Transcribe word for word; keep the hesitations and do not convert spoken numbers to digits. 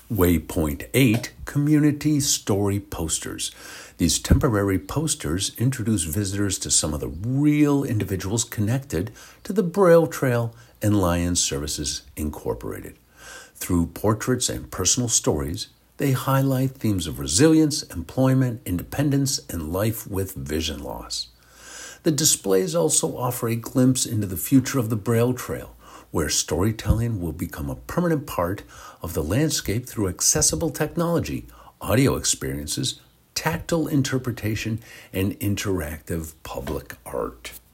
Waypoint eight, Community Story Posters. These temporary posters introduce visitors to some of the real individuals connected to the Braille Trail and Lions Services Incorporated. Through portraits and personal stories, they highlight themes of resilience, employment, independence, and life with vision loss. The displays also offer a glimpse into the future of the Braille Trail, where storytelling will become a permanent part of the landscape through accessible technology, audio experiences, tactile interpretation, and interactive public art.